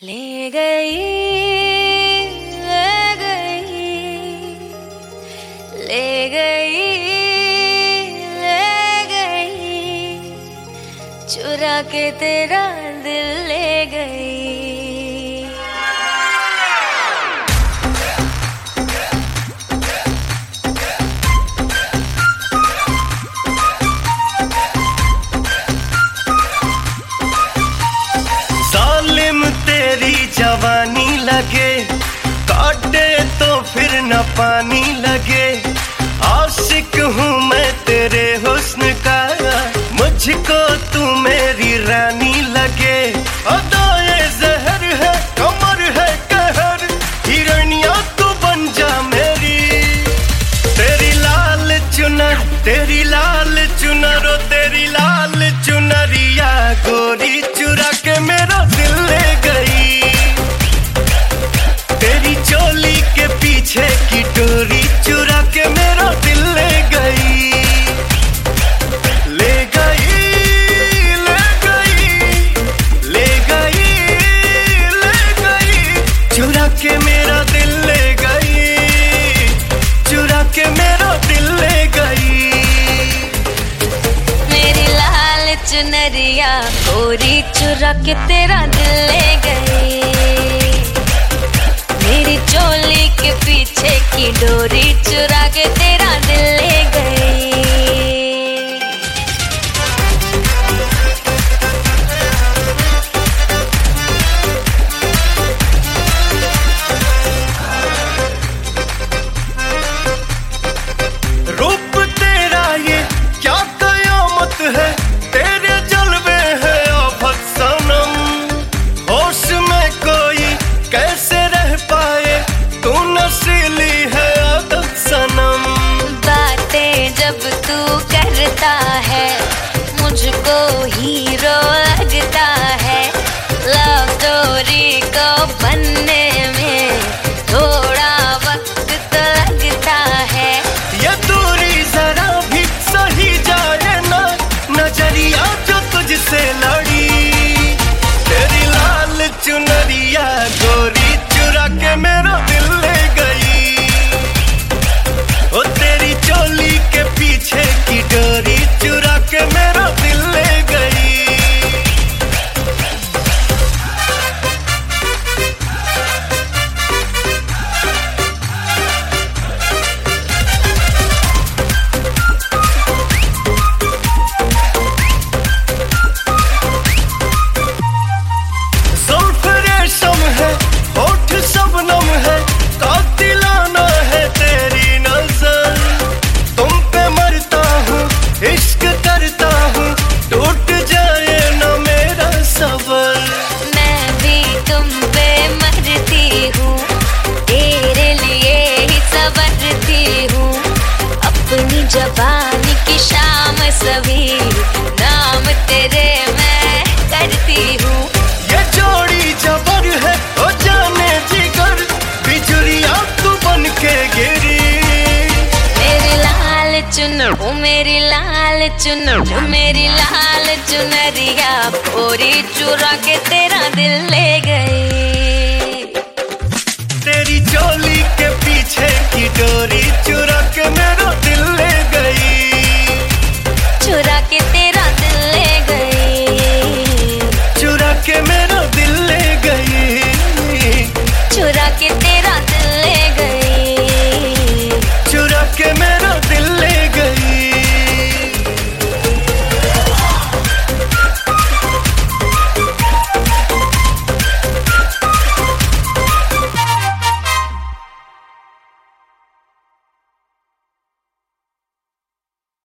ले गई, ले गई, ले गई, ले गई, चुरा के तेरा दिल ले गई। जवानी लगे काटे तो फिर न पानी लगे। आशिक हूँ मैं तेरे हुस्न का, मुझको तू मेरी रानी लगे। अदाए जहर है कमर है कहर, हिरनिया तू बन जा मेरी। तेरी लाल चुनर, तेरी लाल चुनर, ओ तेरी लाल चुनरिया गोरी चुरा के मेरा दिल ले गई। तेरी चोली के पीछे की डोरी चुरा के मेरा दिल ले गई। ले गई, ले गई, ले गई, ले गई, चुरा के मेरा दिल ले गई, चुरा के मेरा दिल ले गई। मेरी लाल चुनरिया गोरी चुरा के तेरा दिल ले गई। मेरी चोली के पीछे की डोरी चुरा के तेरा दिल ले गई। रूप तेरा ये क्या कयामत है, तेरे जलवे है आफत सनम। होश में कोई कैसे रह पाए, तू नशीली है आदत सनम। बातें जब तू करता है मुझको हीरो लगता है। लव स्टोरी को बनने में थोड़ा वक्त तो लगता है। ये दूरी जरा भी सही जाए ना, नजरिया जो तुझसे लड़ी। तेरी लाल चुनरिया गोरी चुरा के मेरा दिल ले गई। ओ तेरी चोली के पीछे की डोरी चुरा के मेरा दिल ले गई। जुल्फ रेशम है, होठ शबनम है, कातिलाना है तेरी नजर। तुम पे मरता हूँ, इश्क करता हूँ, टूट जाए न मेरा सबर। मैं भी तुम पे मरती हूँ, तेरे लिए ही संवरती हूँ। अपनी जबानी की शाम सभी नाम तेरे मैं करती हूँ। ये जोड़ी जबर है ओ जाने जिगर, बिजुरिया तू बन के गिरी। मेरी लाल चुनर, ओ मेरी लाल चुनर, ओ मेरी लाल चुनरिया गोरी चुरा के तेरा दिल ले गई।